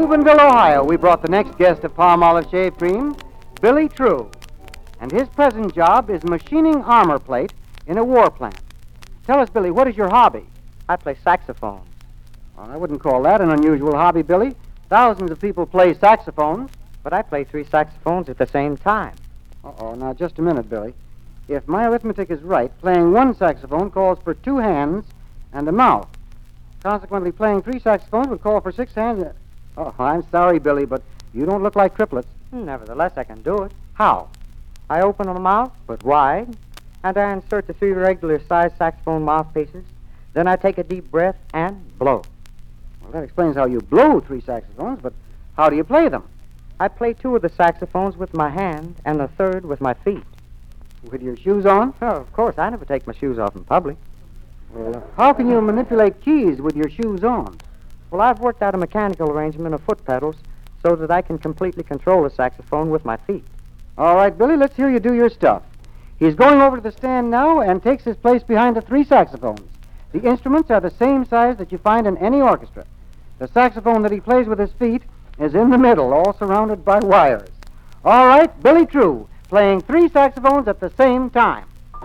Steubenville, Ohio, we brought the next guest of Palmolive Shave Cream, Billy True. And his present job is machining armor plate in a war plant. Tell us, Billy, what is your hobby? I play saxophone. Well, I wouldn't call that an unusual hobby, Billy. Thousands of people play saxophones. But I play 3 saxophones at the same time. Uh-oh, now just a minute, Billy. If my arithmetic is right, playing 1 saxophone calls for 2 hands and a mouth. Consequently, playing 3 saxophones would call for 6 hands. Oh, I'm sorry, Billy, but you don't look like triplets. Nevertheless, I can do it. How? I open the mouth, but wide, and I insert the 3 regular-sized saxophone mouthpieces. Then I take a deep breath and blow. Well, that explains how you blow 3 saxophones, but how do you play them? I play 2 of the saxophones with my hand and the 3rd with my feet. With your shoes on? Oh, of course, I never take my shoes off in public. Well, how can you manipulate keys with your shoes on? Well, I've worked out a mechanical arrangement of foot pedals so that I can completely control the saxophone with my feet. All right, Billy, let's hear you do your stuff. He's going over to the stand now and takes his place behind the 3 saxophones. The instruments are the same size that you find in any orchestra. The saxophone that he plays with his feet is in the middle, all surrounded by wires. All right, Billy True, playing 3 saxophones at the same time.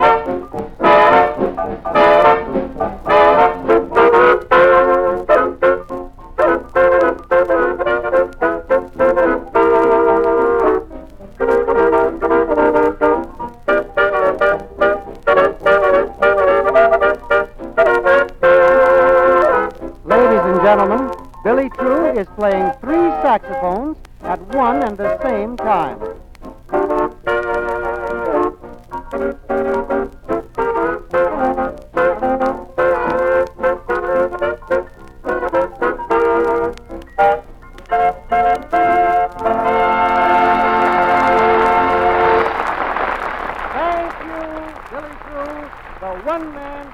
Ladies and gentlemen, Billy True is playing 3 saxophones at one and the same time. Thank you, Billy True, the one-man